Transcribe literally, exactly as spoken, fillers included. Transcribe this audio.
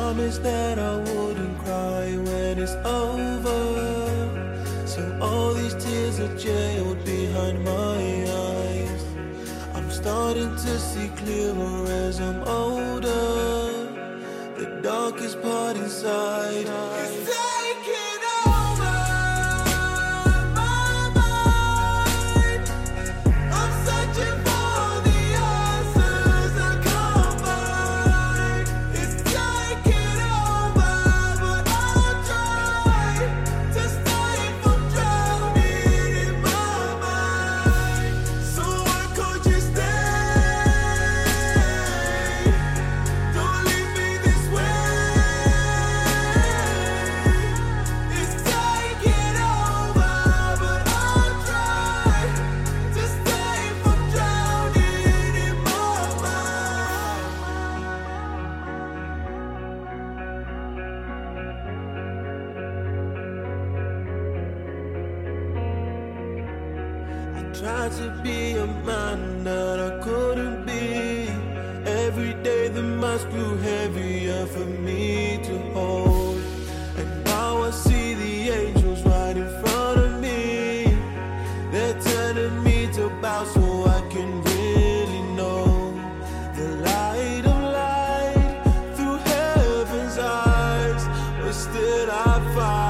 promised that I wouldn't cry when it's over. So all these tears are jailed behind my eyes. I'm starting to see clearer as I'm older. The darkest part inside is taking over my mind. I'm searching for the answers I can't find. It's taking over, but I'll try to stay from drowning in my mind. So why can't you stay? Don't leave me this way. It's taking over, but I'll try to stay from drowning in my mind. I tried to be a man that I couldn't be. Every day the mask grew heavier for me to hold. And now I see the angels right in front of me. They're telling me to bow so I can really know the light of light through heaven's eyes. But still I fight.